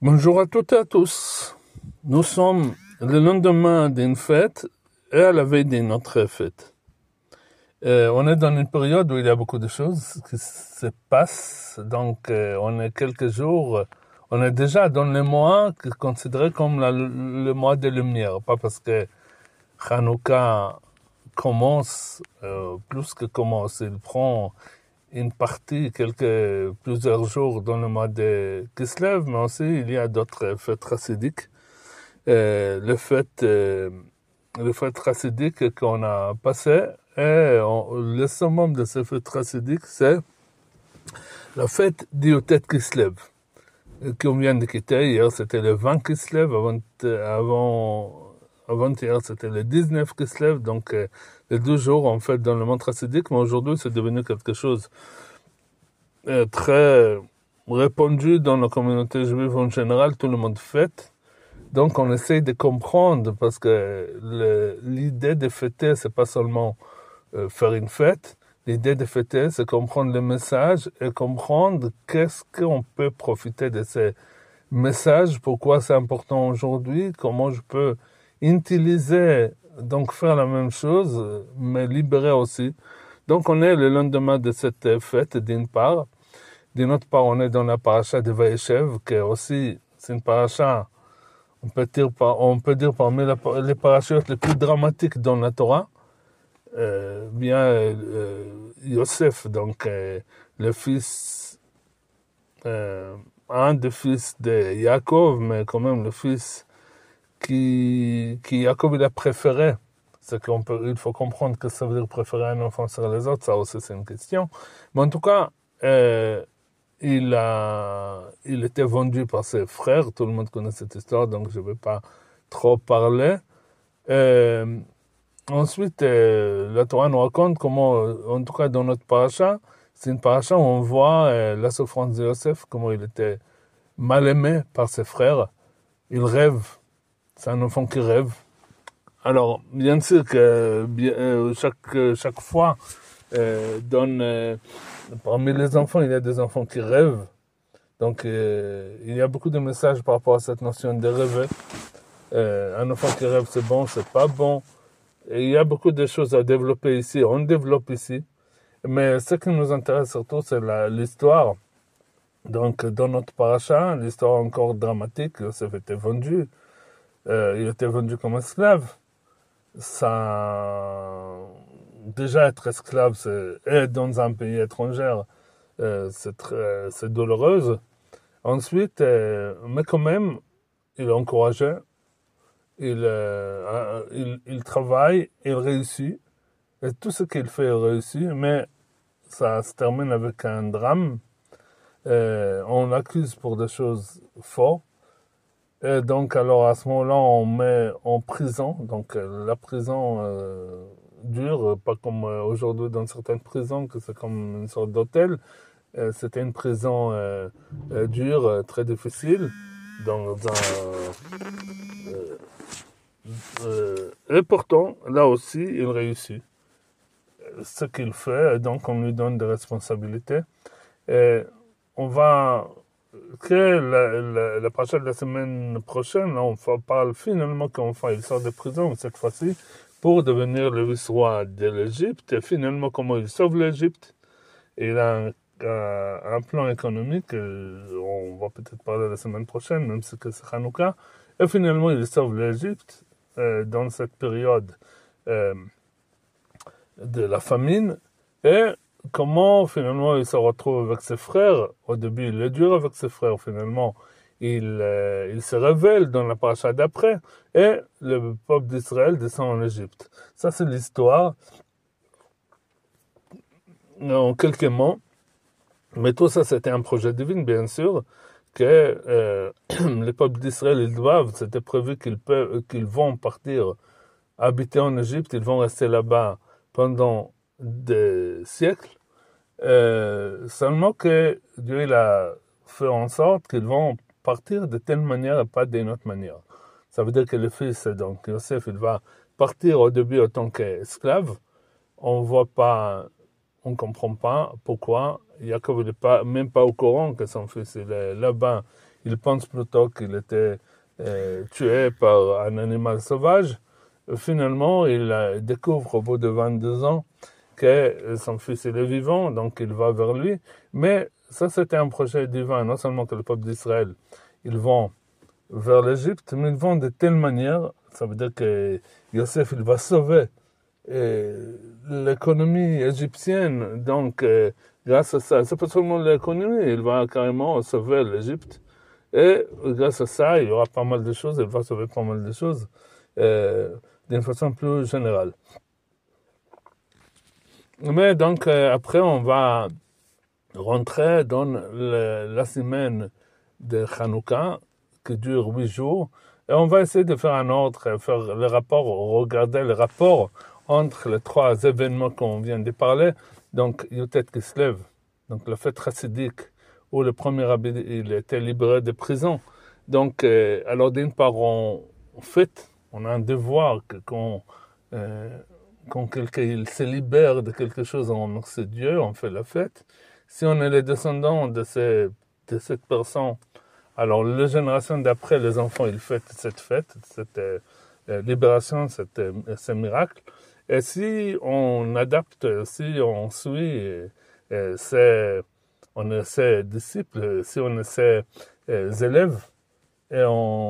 Bonjour à toutes et à tous. Nous sommes le lendemain d'une fête et à la veille d'une autre fête. On est dans une période où il y a beaucoup de choses qui se passent. Donc, on est quelques jours, on est déjà dans le mois qui est considéré comme le mois des Lumières. Pas parce que Hanouka commence, plus que commence, il prend une partie, plusieurs jours dans le mois de Kislev, mais aussi il y a d'autres fêtes chassidiques. Le fête chassidique qu'on a passé, le summum de ces fêtes chassidiques, c'est la fête d'Yotet Kislev, qu'on vient de quitter. Hier, c'était le 20 Kislev, avant-hier, c'était le 19 Kislev, donc les 2 jours en fait dans le monde chassidique, mais aujourd'hui c'est devenu quelque chose très répandu dans la communauté juive en général, tout le monde fête. Donc on essaye de comprendre, parce que l'idée de fêter, c'est pas seulement faire une fête. L'idée de fêter, c'est comprendre le message et comprendre qu'est-ce qu'on peut profiter de ces messages, pourquoi c'est important aujourd'hui, comment je peux utiliser, donc faire la même chose, mais libérer aussi. Donc on est le lendemain de cette fête d'une part. D'une autre part, on est dans la paracha de Vaïchev, qui est aussi, c'est une paracha, on peut dire parmi les parachutes les plus dramatiques dans la Torah. Yosef, donc le fils, un des fils de Yaakov, mais quand même le fils qui Yaakov il a préféré. Il faut comprendre que ça veut dire préférer un enfant sur les autres, ça aussi c'est une question. Mais en tout cas, il était vendu par ses frères, tout le monde connaît cette histoire, donc je ne vais pas trop parler. Ensuite, la Torah nous raconte comment, en tout cas dans notre paracha, c'est une paracha où on voit la souffrance de Yosef, comment il était mal aimé par ses frères. Il rêve, c'est un enfant qui rêve. Alors, bien sûr que chaque fois, parmi les enfants, il y a des enfants qui rêvent. Donc, il y a beaucoup de messages par rapport à cette notion de rêver. Un enfant qui rêve, c'est bon, c'est pas bon. Et il y a beaucoup de choses à développer ici. On développe ici. Mais ce qui nous intéresse surtout, c'est l'histoire. Donc, dans notre paracha, l'histoire encore dramatique, Yosef était vendu. Il était vendu comme esclave. Déjà être esclave, et dans un pays étranger, c'est douloureuse. Ensuite, mais quand même, il est encouragé, il travaille, il réussit, et tout ce qu'il fait, il réussit, mais ça se termine avec un drame. On l'accuse pour des choses fortes, et donc alors à ce moment-là, on met en prison, donc la prison dure, pas comme aujourd'hui dans certaines prisons, que c'est comme une sorte d'hôtel. C'était une prison dure, très difficile, dans et pourtant, là aussi, il réussit. Ce qu'il fait, donc on lui donne des responsabilités. Et on va créer la prochaine de la semaine prochaine, on parle finalement qu'enfin il sort de prison, cette fois-ci, pour devenir le vice-roi de l'Égypte, et finalement comment il sauve l'Égypte. Il a un plan économique, on va peut-être parler la semaine prochaine, même si c'est Hanouka, et finalement il sauve l'Égypte dans cette période de la famine, et comment finalement il se retrouve avec ses frères. Au début il est dur avec ses frères, finalement il se révèle dans la paracha d'après, et le peuple d'Israël descend en Égypte. Ça c'est l'histoire en quelques mots. Mais tout ça, c'était un projet divin, bien sûr, que les peuples d'Israël, c'était prévu qu'ils vont partir habiter en Égypte, ils vont rester là-bas pendant des siècles, seulement que Dieu il a fait en sorte qu'ils vont partir de telle manière et pas d'une autre manière. Ça veut dire que le fils, donc Yosef, il va partir au début en tant qu'esclave. On ne comprend pas pourquoi. Jacob n'est même pas au courant que son fils il est là-bas. il pense plutôt qu'il était tué par un animal sauvage. Finalement, il découvre au bout de 22 ans que son fils il est vivant, donc il va vers lui. Mais ça, c'était un projet divin, non seulement que le peuple d'Israël, ils vont vers l'Égypte, mais ils vont de telle manière, ça veut dire que Yosef, il va sauver l'économie égyptienne, donc grâce à ça, c'est pas seulement l'économie, il va carrément sauver l'Égypte, et grâce à ça, il y aura pas mal de choses, il va sauver pas mal de choses, d'une façon plus générale. Mais donc, après, on va rentrer dans la semaine de Hanouka, qui dure 8 jours, et on va essayer de faire un ordre, faire le rapport, regarder le rapport entre les 3 événements qu'on vient de parler. Donc, Yotet Kislev, donc la fête chassidique, où le premier rabbi il était libéré de prison. Donc, alors d'une part, on fête, on a un devoir que quand quelqu'un il se libère de quelque chose, on remercie Dieu, on fait la fête. Si on est les descendants de cette personne, alors les générations d'après, les enfants, ils fêtent cette fête, cette libération, ce miracle. Et si on adapte, si on suit on est ses disciples, si on est ses élèves, et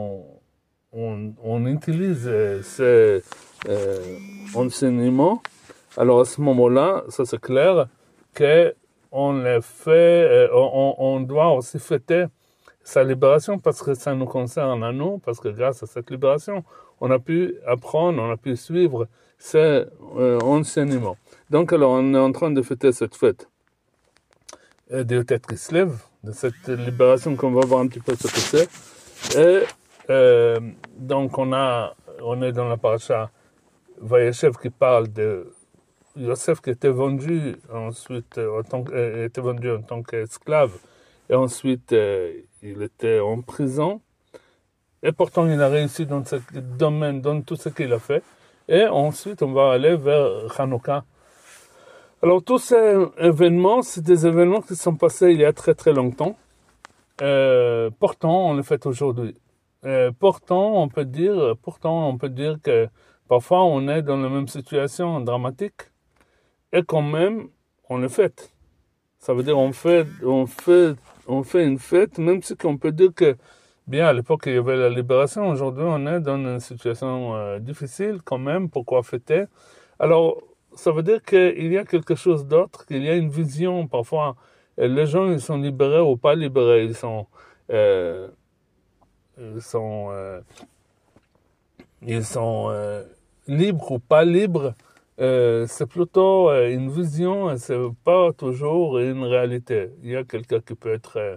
on utilise ces enseignements, alors à ce moment-là, ça c'est clair, qu'on les fait, on doit aussi fêter sa libération parce que ça nous concerne à nous, parce que grâce à cette libération, on a pu apprendre, on a pu suivre ces enseignements. Donc alors on est en train de fêter cette fête de Yotet Kislev, de cette libération qu'on va voir un petit peu ce que c'est. Et donc on est dans la paracha Vayeshev qui parle de Yosef qui était vendu ensuite était vendu en tant qu'esclave, et ensuite il était en prison, et pourtant il a réussi dans ce domaine, dans tout ce qu'il a fait. Et ensuite on va aller vers Hanouka. Alors tous ces événements, c'est des événements qui sont passés il y a très très longtemps. Pourtant on les fait aujourd'hui. Pourtant on peut dire que parfois on est dans la même situation dramatique, et quand même on le fait. Ça veut dire on fait une fête, même si on peut dire que bien à l'époque il y avait la libération, aujourd'hui on est dans une situation difficile quand même. Pourquoi fêter? Alors ça veut dire qu'il y a quelque chose d'autre, qu'il y a une vision. Parfois les gens ils sont libérés ou pas libérés, ils sont libres ou pas libres. C'est plutôt une vision, c'est pas toujours une réalité. Il y a quelqu'un qui peut être,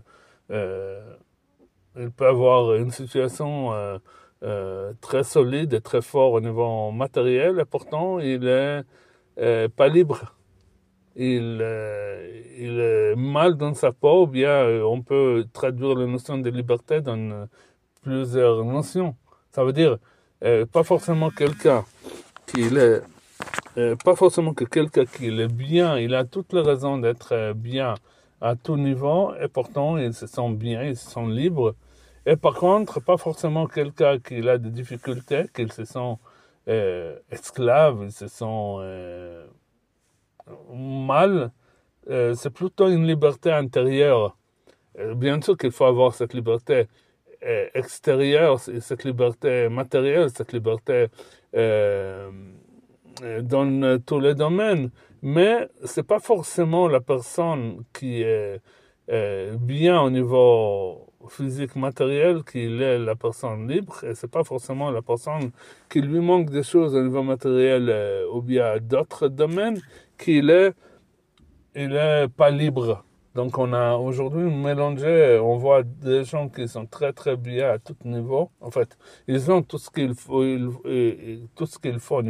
il peut avoir une situation très solide et très fort au niveau matériel, et pourtant il est pas libre. Il est mal dans sa peau, ou bien on peut traduire la notion de liberté dans plusieurs notions. Ça veut dire pas forcément quelqu'un qui est pas forcément que quelqu'un qui est bien, il a toutes les raisons d'être bien à tout niveau, et pourtant il se sent bien, il se sent libre. Et par contre, pas forcément quelqu'un qui a des difficultés, qu'il se sent esclave, il se sent mal. C'est plutôt une liberté intérieure. Bien sûr qu'il faut avoir cette liberté extérieure, cette liberté matérielle, cette liberté dans tous les domaines, mais c'est pas forcément la personne qui est bien au niveau physique matériel qui est la personne libre, et c'est pas forcément la personne qui lui manque des choses au niveau matériel ou bien d'autres domaines qu'il est pas libre. Donc on a aujourd'hui mélangé, on voit des gens qui sont très très bien à tout niveau. En fait, ils ont tout ce qu'il faut, tout ce qu'il faut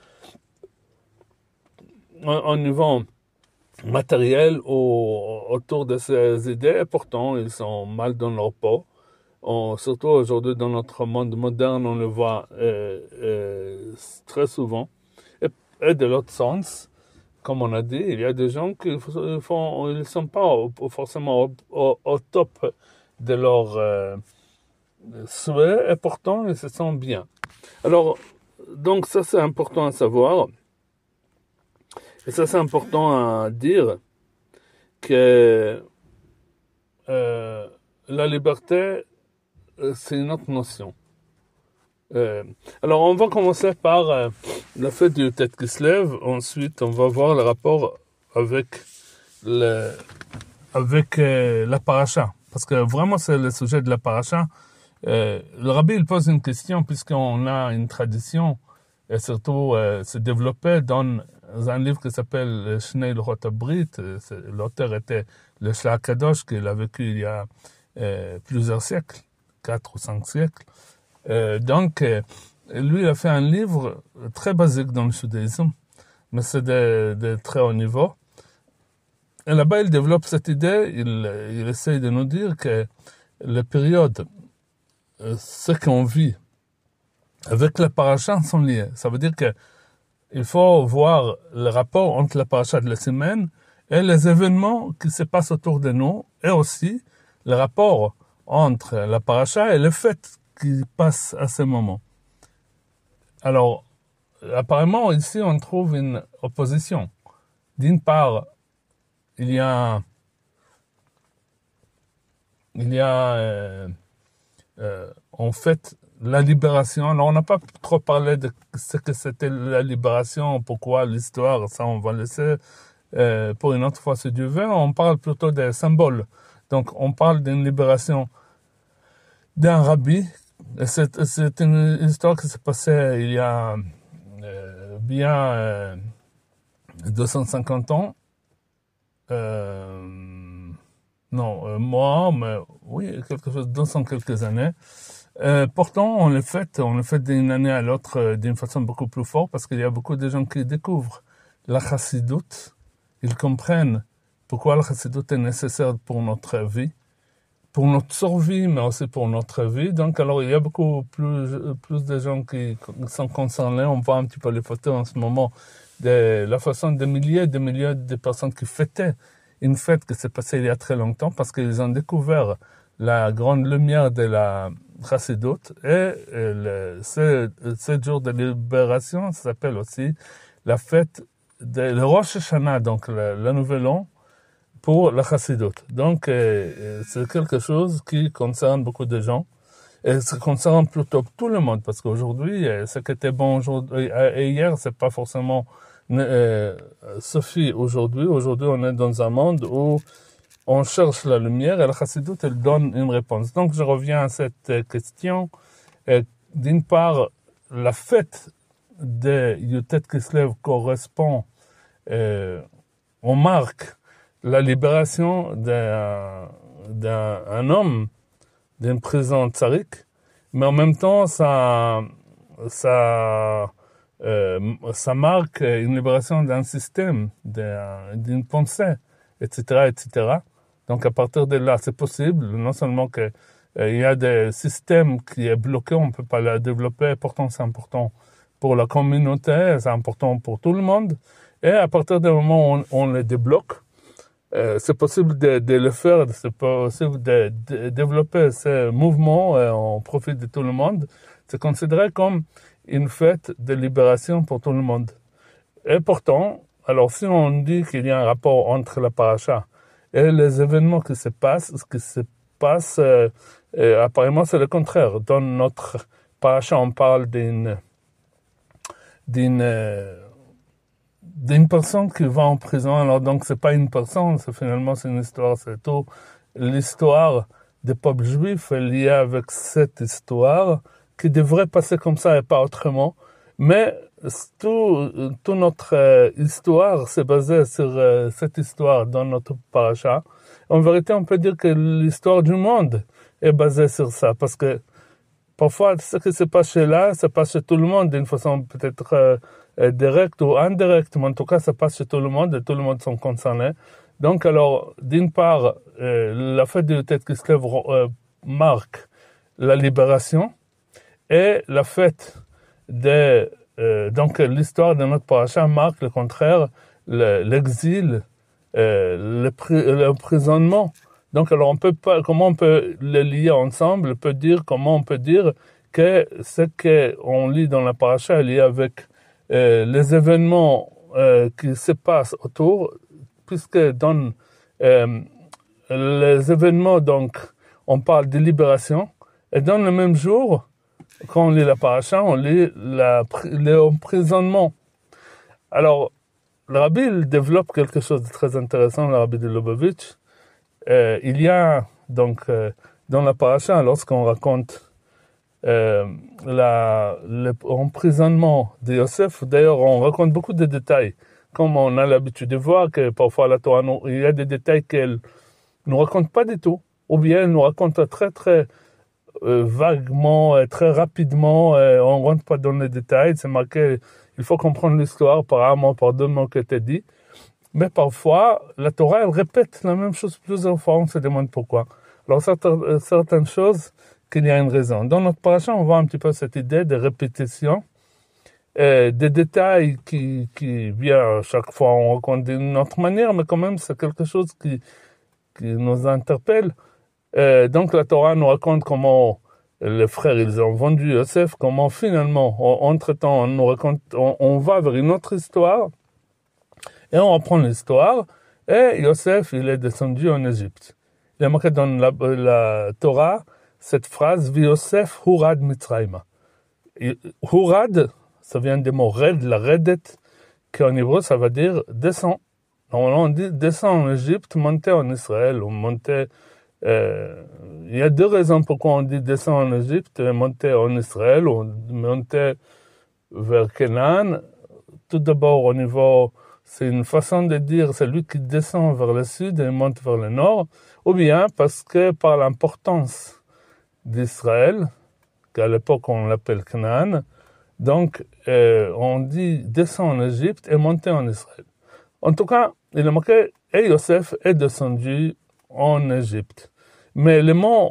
au niveau matériel autour de ces idées, et pourtant ils sont mal dans leur peau. Surtout aujourd'hui dans notre monde moderne, on le voit très souvent. Et de l'autre sens, comme on a dit, il y a des gens qui ne sont pas forcément au top de leurs souhaits, et pourtant ils se sentent bien. Alors, donc ça c'est important à savoir, et ça c'est important à dire, que la liberté, c'est une autre notion. Alors on va commencer par le fait du tête qui se lève, ensuite on va voir le rapport avec la paracha, parce que vraiment c'est le sujet de la paracha. Le rabbi il pose une question, puisqu'on a une tradition, et surtout se développer dans un livre qui s'appelle Shnei Luchot HaBrit. L'auteur était le Shlomo Kadosh, qu'il a vécu il y a plusieurs siècles, 4 ou 5 siècles. Donc, lui, il a fait un livre très basique dans le judaïsme, mais c'est de très haut niveau. Et là-bas, il développe cette idée, il essaye de nous dire que les périodes, ce qu'on vit avec la paracha sont liées. Ça veut dire que il faut voir le rapport entre la paracha de la semaine et les événements qui se passent autour de nous, et aussi le rapport entre la paracha et les fêtes qui passent à ce moment. Alors, apparemment, ici, on trouve une opposition. D'une part, il y a en fait la libération. Alors on n'a pas trop parlé de ce que c'était la libération, pourquoi l'histoire, ça on va laisser pour une autre fois si Dieu veut. On parle plutôt des symboles. Donc on parle d'une libération d'un rabbi. C'est une histoire qui s'est passée il y a bien 250 ans. Moi, mais oui, quelque chose, 200 quelques années. Pourtant, on le fait d'une année à l'autre d'une façon beaucoup plus forte, parce qu'il y a beaucoup de gens qui découvrent la chassidoute. Ils comprennent pourquoi la chassidoute est nécessaire pour notre vie, pour notre survie, mais aussi pour notre vie. Donc, alors, il y a beaucoup plus de gens qui sont concernés. On voit un petit peu les photos en ce moment de la façon de milliers de personnes qui fêtaient une fête qui s'est passée il y a très longtemps, parce qu'ils ont découvert la grande lumière de la chassidoute, et ce jour de libération, ça s'appelle aussi la fête de le Rosh Hashanah, donc le nouvel an pour la chassidoute. Donc c'est quelque chose qui concerne beaucoup de gens, et ça concerne plutôt tout le monde, parce qu'aujourd'hui, ce qui était bon aujourd'hui et hier, c'est pas forcément Sophie aujourd'hui. Aujourd'hui, on est dans un monde où on cherche la lumière, et la chassidoute, elle donne une réponse. Donc, je reviens à cette question. D'une part, la fête de Yutet Kislev correspond, on marque la libération d'un homme d'une prison tsarik, mais en même temps, ça marque une libération d'un système, d'une pensée, etc., etc. Donc, à partir de là, c'est possible, non seulement que il y a des systèmes qui est bloqué, on ne peut pas le développer, pourtant c'est important pour la communauté, c'est important pour tout le monde, et à partir du moment où on le débloque, c'est possible de le faire, c'est possible de développer ce mouvement, on profite de tout le monde. C'est considéré comme une fête de libération pour tout le monde. Et pourtant, alors si on dit qu'il y a un rapport entre la paracha et les événements qui se passent, apparemment c'est le contraire. Dans notre paracha, on parle d'une personne qui va en prison. Alors donc c'est pas une personne, c'est une histoire, c'est tout l'histoire des peuples juifs est liée avec cette histoire qui devrait passer comme ça et pas autrement. Mais toute notre histoire s'est basée sur cette histoire dans notre paracha. En vérité, on peut dire que l'histoire du monde est basée sur ça, parce que parfois, ce qui se passe là, ça passe chez tout le monde d'une façon peut-être directe ou indirecte, mais en tout cas, ça passe chez tout le monde et tout le monde sont concernés. Donc, alors, d'une part, la fête de Tête qui se lève marque la libération, et la fête donc l'histoire de notre paracha marque le contraire, l'exil, l'emprisonnement Donc, alors, comment on peut les lier ensemble? Comment on peut dire que ce qu'on lit dans la paracha est lié avec les événements qui se passent autour, puisque dans les événements, donc, on parle de libération, et dans le même jour, quand on lit la paracha, on lit l'emprisonnement. Alors, le rabbi il développe quelque chose de très intéressant, le rabbi de Lubavitch. Il y a donc dans la paracha, lorsqu'on raconte l'emprisonnement de Yosef, d'ailleurs on raconte beaucoup de détails, comme on a l'habitude de voir que parfois la Torah, il y a des détails qu'elle ne raconte pas du tout, ou bien elle nous raconte très très vaguement, très rapidement, on ne rentre pas dans les détails, c'est marqué, il faut comprendre l'histoire par un mot, par deux mots que tu as dit. Mais parfois, la Torah, elle répète la même chose plusieurs fois, on se demande pourquoi. Alors, certaines choses, qu'il y a une raison. Dans notre paracha, on voit un petit peu cette idée de répétition, des détails qui viennent chaque fois, on raconte d'une autre manière, mais quand même, c'est quelque chose qui nous interpelle. Donc, la Torah nous raconte comment les frères, ils ont vendu Yosef, comment finalement, entre-temps, on va vers une autre histoire, et on reprend l'histoire, et Yosef, il est descendu en Égypte. Il est marqué dans la Torah, cette phrase, Yosef hurad mitzrayma. Hurad, ça vient des mots red, la redet, qui en hébreu, ça veut dire descend. Normalement, on dit descend en Égypte, monter en Israël, ou monter. Il y a deux raisons pourquoi on dit descend en Égypte, monter en Israël, ou monter vers Canaan. Tout d'abord, au niveau. C'est une façon de dire celui qui descend vers le sud et monte vers le nord, ou bien parce que par l'importance d'Israël, qu'à l'époque on l'appelle Canaan, donc on dit descend en Égypte et monter en Israël. En tout cas, il est marqué et Yosef est descendu en Égypte. Mais le mot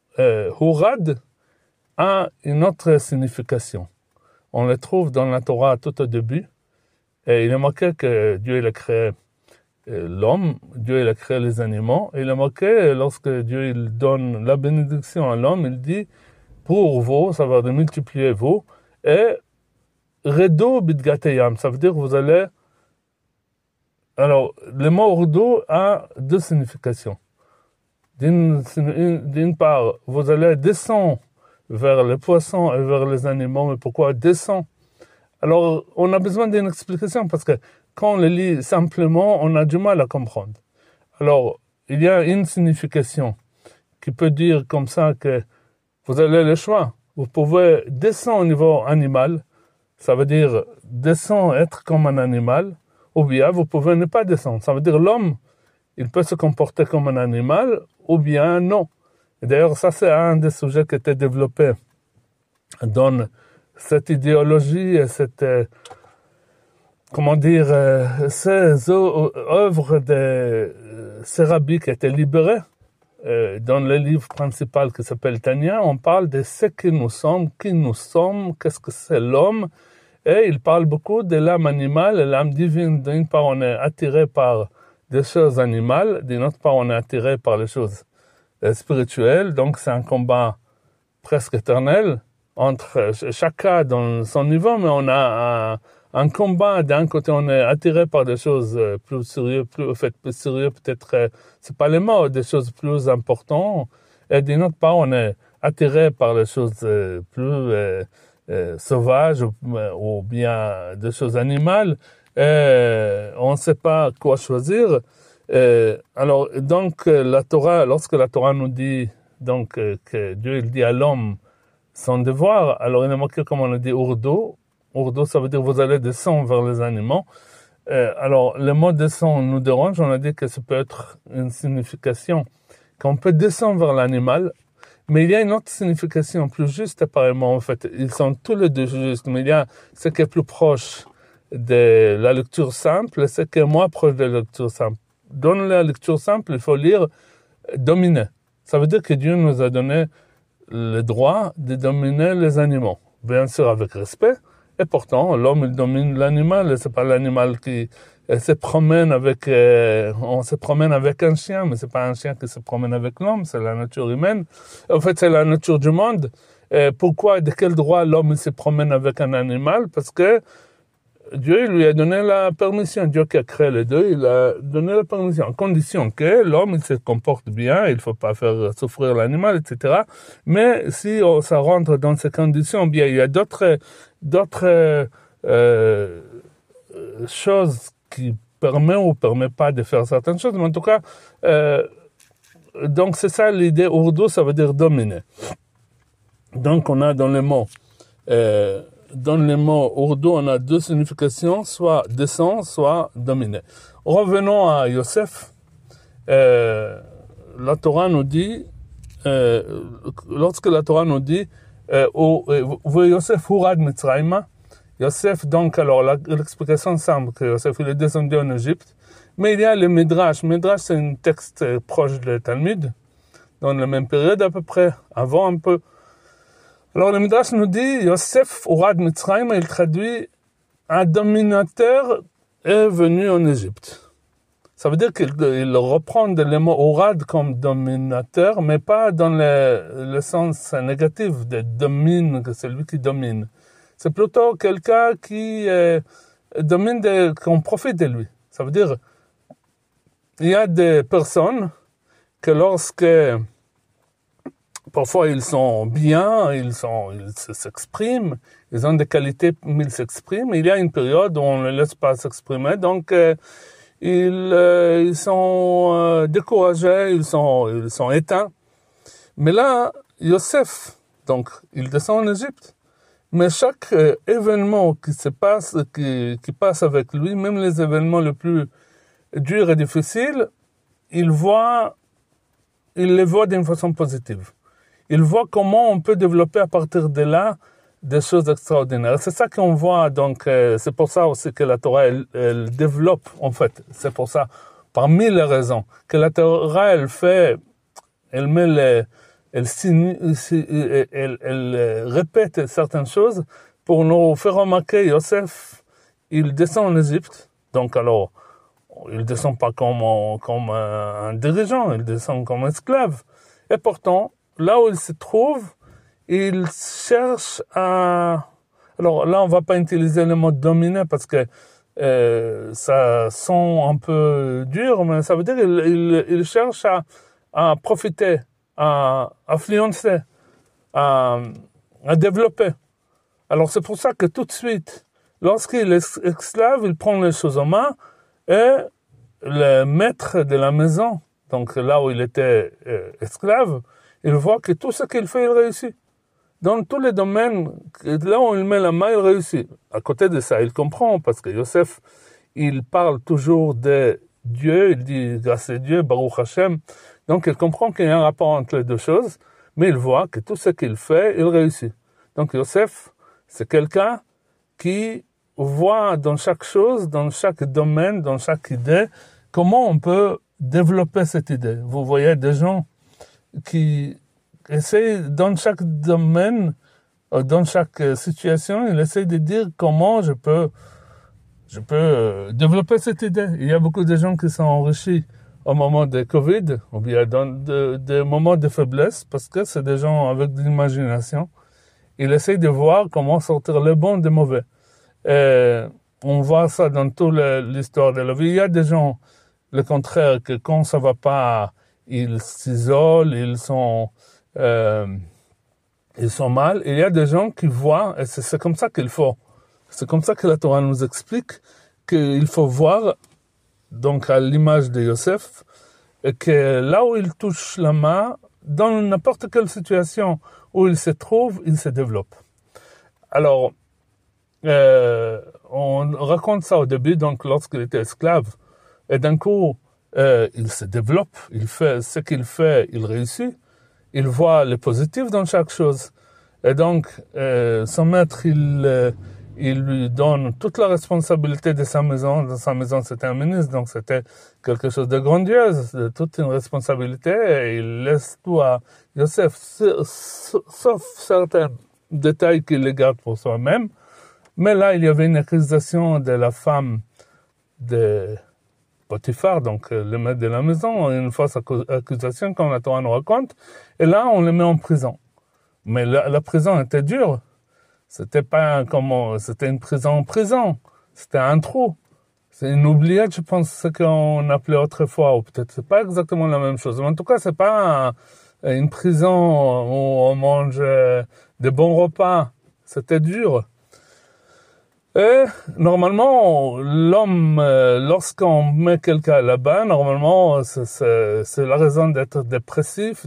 Hurad a une autre signification. On le trouve dans la Torah tout au début. Et il est marqué que Dieu il a créé l'homme, Dieu il a créé les animaux. Et il est marqué, lorsque Dieu il donne la bénédiction à l'homme, il dit, pour vous, ça va dire multiplier vous, et redo bidgateyam, ça veut dire que vous allez. Alors, le mot redo a deux significations. D'une part, vous allez descendre vers les poissons et vers les animaux, mais pourquoi descendre? Alors, on a besoin d'une explication parce que quand on le lit simplement, on a du mal à comprendre. Alors, il y a une signification qui peut dire comme ça que vous avez le choix. Vous pouvez descendre au niveau animal, ça veut dire descendre, être comme un animal, ou bien vous pouvez ne pas descendre. Ça veut dire l'homme, il peut se comporter comme un animal, ou bien non. Et d'ailleurs, ça c'est un des sujets qui était développé dans cette idéologie et cette, ces œuvres de ces rabbis qui étaient libérés, dans le livre principal qui s'appelle Tanya, on parle de ce que nous sommes, qui nous sommes, qu'est-ce que c'est l'homme, et il parle beaucoup de l'âme animale et l'âme divine. D'une part, on est attiré par des choses animales, d'une autre part, on est attiré par les choses spirituelles, donc c'est un combat presque éternel, entre chacun dans son niveau, mais on a un combat. D'un côté, on est attiré par des choses plus sérieuses, plus sérieux, peut-être, c'est pas les mots, des choses plus importantes. Et d'une autre part, on est attiré par les choses plus sauvages ou bien des choses animales. On ne sait pas quoi choisir. Alors, donc, la Torah, lorsque la Torah nous dit donc que Dieu il dit à l'homme son devoir, alors il est marqué comme on a dit urdo. Urdo, ça veut dire vous allez descendre vers les animaux. Alors, le mot descendre nous dérange. On a dit que ça peut être une signification qu'on peut descendre vers l'animal, mais il y a une autre signification plus juste apparemment. En fait, ils sont tous les deux justes, mais il y a ce qui est plus proche de la lecture simple et ce qui est moins proche de la lecture simple. Dans la lecture simple, il faut lire dominer. Ça veut dire que Dieu nous a donné le droit de dominer les animaux. Bien sûr avec respect, Et pourtant, l'homme, il domine l'animal, et c'est pas l'animal qui se promène avec, on se promène avec un chien, mais c'est pas un chien qui se promène avec l'homme, c'est la nature humaine. En fait, c'est la nature du monde. Pourquoi, de quel droit l'homme se promène avec un animal? Parce que Dieu lui a donné la permission. Dieu qui a créé les deux, il a donné la permission, à condition que l'homme il se comporte bien, il ne faut pas faire souffrir l'animal, etc. Mais si ça rentre dans ces conditions, bien, il y a d'autres choses qui permettent ou ne permettent pas de faire certaines choses. Mais en tout cas, donc c'est ça l'idée ourdou, ça veut dire dominer. Donc on a dans les mots ourdou, on a deux significations, soit descend, soit dominer. Revenons à Yosef. La Torah nous dit, lorsque la Torah nous dit, Yosef hurad Mitzrayma, Yosef, donc, alors, l'explication semble que Yosef, il est descendu en Égypte, mais il y a le Midrash. Midrash, c'est un texte proche du Talmud, dans la même période à peu près, avant un peu. Alors, le Midrash nous dit, Yosef hurad Mitzrayma, il traduit, un dominateur est venu en Égypte. Ça veut dire qu'il reprend le mot hurad comme dominateur, mais pas dans le sens négatif de domine, que c'est lui qui domine. C'est plutôt quelqu'un qui domine, qu'on profite de lui. Ça veut dire, il y a des personnes que lorsque, parfois ils sont bien, ils s'expriment, ils ont des qualités, mais ils s'expriment. Il y a une période où on ne les laisse pas s'exprimer, donc ils sont découragés, ils sont éteints. Mais là, Yosef, donc, il descend en Égypte. Mais chaque événement qui se passe, qui passe avec lui, même les événements les plus durs et difficiles, il les voit d'une façon positive. Il voit comment on peut développer à partir de là des choses extraordinaires. C'est ça qu'on voit, donc c'est pour ça aussi que la Torah, elle développe, en fait, c'est pour ça, parmi les raisons, que la Torah, elle met elle répète certaines choses pour nous faire remarquer, Yosef, il descend en Égypte, donc alors, il descend pas comme un dirigeant, il descend comme un esclave. Et pourtant, là où il se trouve, il cherche à... Alors là, on va pas utiliser le mot dominer parce que ça sent un peu dur, mais ça veut dire qu'il cherche à profiter, à influencer, à développer. Alors c'est pour ça que tout de suite, lorsqu'il est esclave, il prend les choses en main et le maître de la maison, donc là où il était esclave, il voit que tout ce qu'il fait, il réussit. Dans tous les domaines, là où il met la main, il réussit. À côté de ça, il comprend, parce que Yosef, il parle toujours de Dieu, il dit grâce à Dieu, Baruch Hashem. Donc il comprend qu'il y a un rapport entre les deux choses, mais il voit que tout ce qu'il fait, il réussit. Donc Yosef, c'est quelqu'un qui voit dans chaque chose, dans chaque domaine, dans chaque idée, comment on peut développer cette idée. Vous voyez des gens qui essayent, dans chaque domaine, dans chaque situation, ils essayent de dire comment je peux développer cette idée. Il y a beaucoup de gens qui sont enrichis au moment de Covid, ou bien dans des moments de faiblesse, parce que c'est des gens avec de l'imagination. Ils essayent de voir comment sortir le bon des mauvais. On voit ça dans toute l'histoire de la vie. Il y a des gens, le contraire, que quand ça va pas, ils s'isolent, ils sont mal. Il y a des gens qui voient, et c'est comme ça qu'il faut. C'est comme ça que la Torah nous explique qu'il faut voir, donc à l'image de Yosef, que là où il touche la main, dans n'importe quelle situation où il se trouve, il se développe. Alors, on raconte ça au début, donc lorsqu'il était esclave, et d'un coup, il se développe, il fait ce qu'il fait, il réussit, il voit le positif dans chaque chose. Et donc, son maître, il lui donne toute la responsabilité de sa maison. Dans sa maison, c'était un ministre, donc c'était quelque chose de grandiose, de toute une responsabilité, et il laisse tout à Yosef, sauf certains détails qu'il les garde pour soi-même. Mais là, il y avait une accusation de la femme de Potiphar, donc le maître de la maison, une fausse accusation comme la Torah nous raconte, et là, on le met en prison. Mais la prison était dure. C'était une prison, c'était un trou. C'est une oubliette, je pense, ce qu'on appelait autrefois, ou peut-être c'est pas exactement la même chose. Mais en tout cas, c'est pas une prison où on mange de bons repas. C'était dur. Et normalement, l'homme, lorsqu'on met quelqu'un là-bas, normalement, c'est la raison d'être dépressif,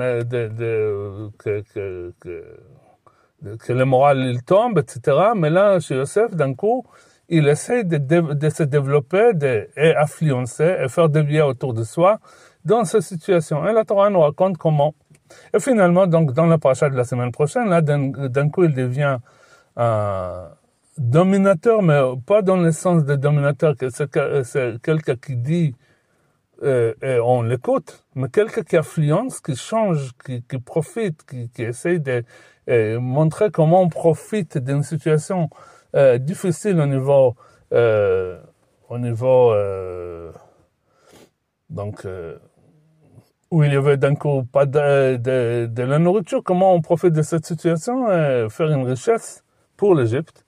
que le moral il tombe, etc. Mais là, chez Yosef, d'un coup, il essaie de se développer, et influencer, et faire des biais autour de soi dans cette situation. Et la Torah nous raconte comment. Et finalement, donc, dans la paracha de la semaine prochaine, là, d'un coup, il devient un dominateur, mais pas dans le sens de dominateur, que c'est quelqu'un qui dit et on l'écoute, mais quelqu'un qui influence, qui change, qui profite, qui essaie de montrer comment on profite d'une situation difficile au niveau donc où il y avait d'un coup pas de la nourriture, comment on profite de cette situation et faire une richesse pour l'Égypte.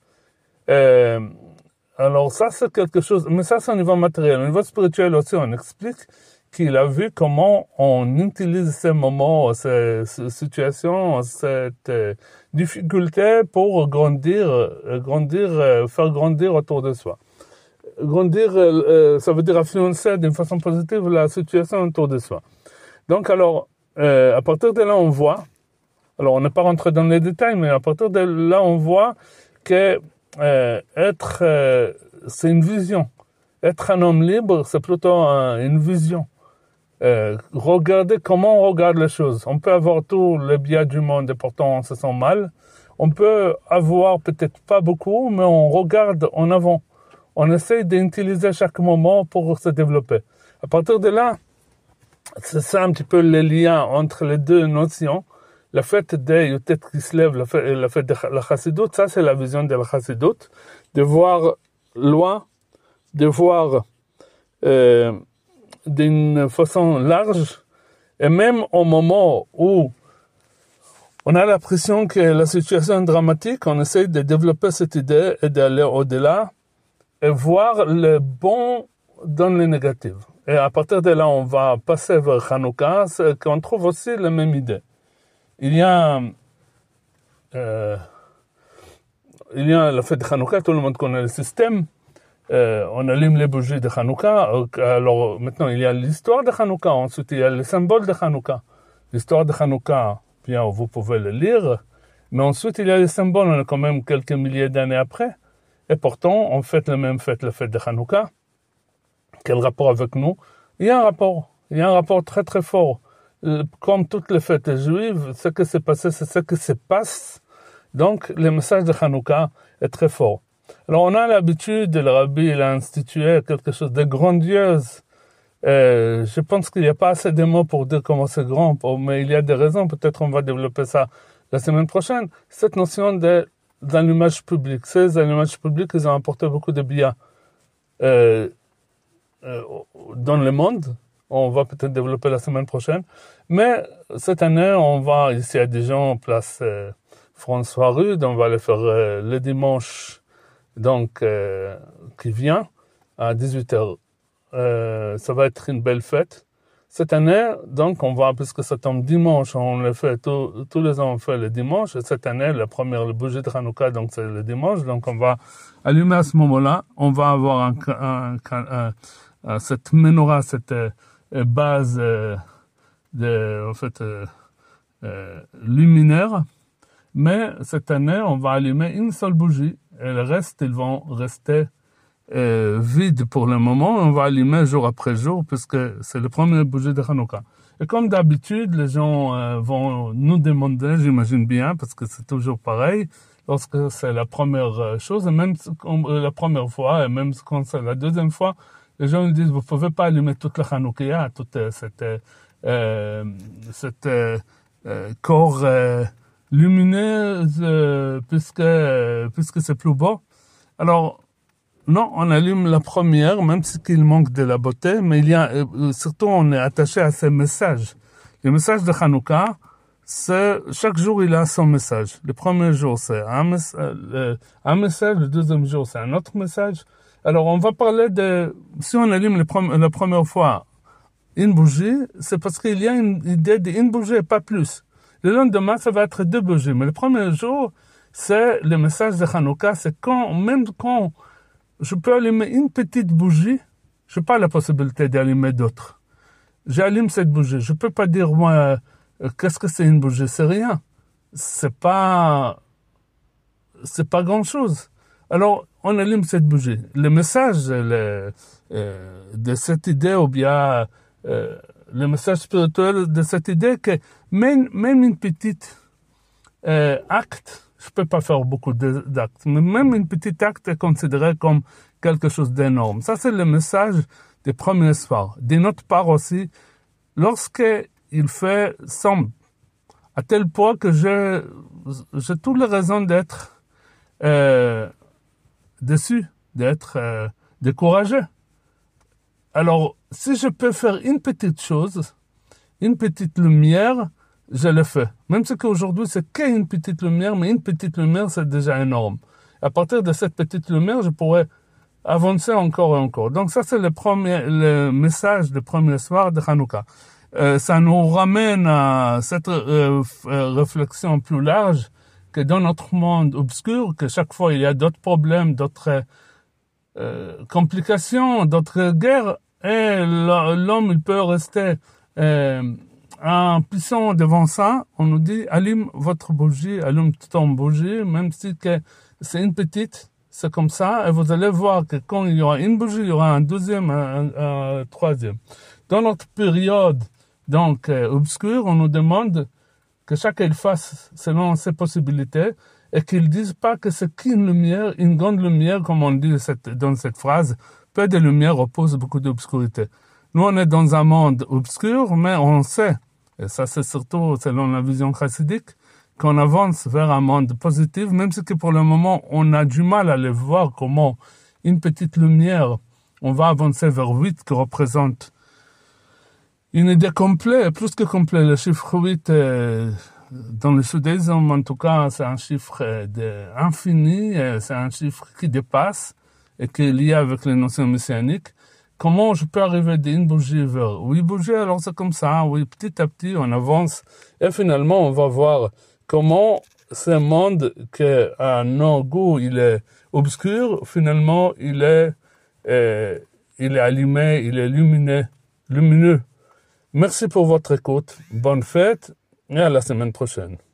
Alors ça c'est quelque chose, mais ça c'est au niveau matériel. Au niveau spirituel aussi, on explique qu'il a vu comment on utilise ces moments, ces situations, cette difficulté pour faire grandir autour de soi. Grandir, ça veut dire influencer d'une façon positive la situation autour de soi. Donc alors, à partir de là on voit, alors on n'est pas rentré dans les détails, mais à partir de là on voit que c'est une vision. Être un homme libre, c'est plutôt une vision. Regarder comment on regarde les choses. On peut avoir tout le biais du monde et pourtant on se sent mal. On peut avoir peut-être pas beaucoup, mais on regarde en avant. On essaie d'utiliser chaque moment pour se développer. À partir de là, c'est ça un petit peu le lien entre les deux notions. Le fait de Yotet qui se lève, le fait de la Chassidut, ça c'est la vision de la Chassidut, de voir loin, de voir d'une façon large, et même au moment où on a l'impression que la situation est dramatique, on essaie de développer cette idée et d'aller au-delà, et voir le bon dans le négatif. Et à partir de là, on va passer vers Hanouka, qu'on trouve aussi la même idée. Il y a la fête de Hanouka, tout le monde connaît le système. On allume les bougies de Hanouka. Alors maintenant, il y a l'histoire de Hanouka. Ensuite, il y a le symbole de Hanouka. L'histoire de Hanouka, bien, vous pouvez le lire. Mais ensuite, il y a les symboles. On est quand même quelques milliers d'années après. Et pourtant, on fête la même fête, la fête de Hanouka. Quel rapport avec nous? Il y a un rapport. Il y a un rapport très très fort. Comme toutes les fêtes juives, ce qui s'est passé, c'est ce qui se passe. Donc, le message de Hanouka est très fort. Alors, on a l'habitude, le rabbi il a institué quelque chose de grandiose. Je pense qu'il n'y a pas assez de mots pour dire comment c'est grand, mais il y a des raisons. Peut-être on va développer ça la semaine prochaine. Cette notion d'allumage public. Ces allumages publics, ils ont apporté beaucoup de bien dans le monde. On va peut-être développer la semaine prochaine. Mais cette année, on va ici à Dijon, place François Rude. On va le faire le dimanche donc qui vient à 18h. Ça va être une belle fête. Cette année, donc, on va, puisque ça tombe dimanche, on le fait, tous les ans on fait le dimanche. Et cette année, le bougie de Hanouka, donc c'est le dimanche. Donc, on va allumer à ce moment-là. On va avoir cette menorah, cette base luminaire. Mais cette année, on va allumer une seule bougie. Et le reste, ils vont rester vides pour le moment. On va allumer jour après jour, puisque c'est le premier bougie de Hanouka. Et comme d'habitude, les gens vont nous demander, j'imagine bien, parce que c'est toujours pareil, lorsque c'est la première chose, et même la première fois, et même quand c'est la deuxième fois, les gens ils disent, vous pouvez pas allumer toute la Hanouka, toute cette corps lumineuse, puisque c'est plus beau. Alors, non, on allume la première, même si qu'il manque de la beauté, mais il y a, surtout on est attaché à ces messages. Le message de Hanouka, c'est, chaque jour il a son message. Le premier jour c'est un message, le deuxième jour c'est un autre message. Alors on va parler de, si on allume la première fois une bougie, c'est parce qu'il y a une idée d'une bougie et pas plus. Le lendemain, ça va être 2 bougies. Mais le premier jour, c'est le message de Hanouka, c'est même quand je peux allumer une petite bougie, je n'ai pas la possibilité d'allumer d'autres. J'allume cette bougie. Je ne peux pas dire, moi, qu'est-ce que c'est une bougie? C'est rien. C'est pas grand chose. Alors, on allume cette bougie. Le message de cette idée, ou bien le message spirituel de cette idée, que même une petite acte, je peux pas faire beaucoup d'actes, mais même une petite acte est considéré comme quelque chose d'énorme. Ça, c'est le message des premiers soirs. De notre part aussi, lorsqu'il fait sombre, à tel point que j'ai toutes les raisons d'être déçu, d'être découragé. Alors, si je peux faire une petite chose, une petite lumière, je le fais. Même si qu'aujourd'hui, c'est qu'une petite lumière, mais une petite lumière, c'est déjà énorme. À partir de cette petite lumière, je pourrais avancer encore et encore. Donc ça, c'est le message du premier soir de Hanouka. Ça nous ramène à cette réflexion plus large que dans notre monde obscur, que chaque fois il y a d'autres problèmes, d'autres complications, d'autres guerres, et l'homme il peut rester impuissant devant ça. On nous dit allume votre bougie, allume ton bougie, même si que c'est une petite, c'est comme ça, et vous allez voir que quand il y aura une bougie, il y aura un deuxième, un troisième. Dans notre période donc obscure, on nous demande que chacun fasse selon ses possibilités et qu'ils disent pas que c'est qu'une lumière, une grande lumière, comme on dit dans cette phrase, peu de lumière oppose beaucoup d'obscurité. Nous, on est dans un monde obscur, mais on sait, et ça c'est surtout selon la vision chassidique, qu'on avance vers un monde positif, même si que pour le moment, on a du mal à le voir comment une petite lumière, on va avancer vers 8 qui représente une idée complète, plus que complète. Le chiffre 8, dans le judaïsme, en tout cas, c'est un chiffre infini, c'est un chiffre qui dépasse et qui est lié avec les notions messianiques. Comment je peux arriver d'une bougie vers 8 bougies? Alors c'est comme ça, oui, petit à petit, on avance. Et finalement, on va voir comment ce monde qui, à nos goûts, il est obscur, finalement, il est allumé, il est lumineux. Merci pour votre écoute. Bonne fête et à la semaine prochaine.